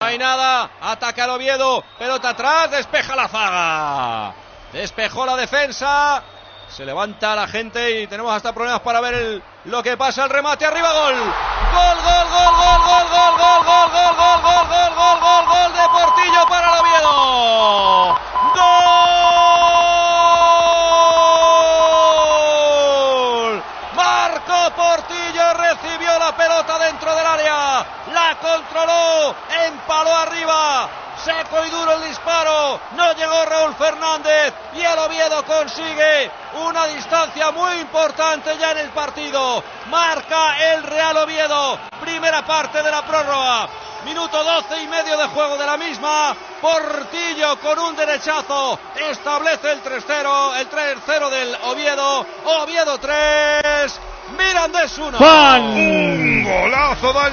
hay nada. Ataca el Oviedo. Pelota atrás. Despeja la zaga. Despejó la defensa. Se levanta la gente y tenemos hasta problemas para ver lo que pasa. El remate arriba. Gol. Gol, gol, gol, gol, gol, gol, gol, gol, gol, gol, gol, gol, gol, gol, gol de Portillo para el Oviedo. ¡Gol! Marcó Portillo, recibió la pelota dentro del área, la controló, empaló arriba, seco y duro el disparo, no llegó Raúl Fernández y el Oviedo consigue una distancia muy importante ya en el partido. Marca el Real Oviedo, primera parte de la prórroga. Minuto 12 y medio de juego de la misma. Portillo con un derechazo establece el 3-0, el 3-0 del Oviedo. Oviedo 3, Mirandés 1. Un golazo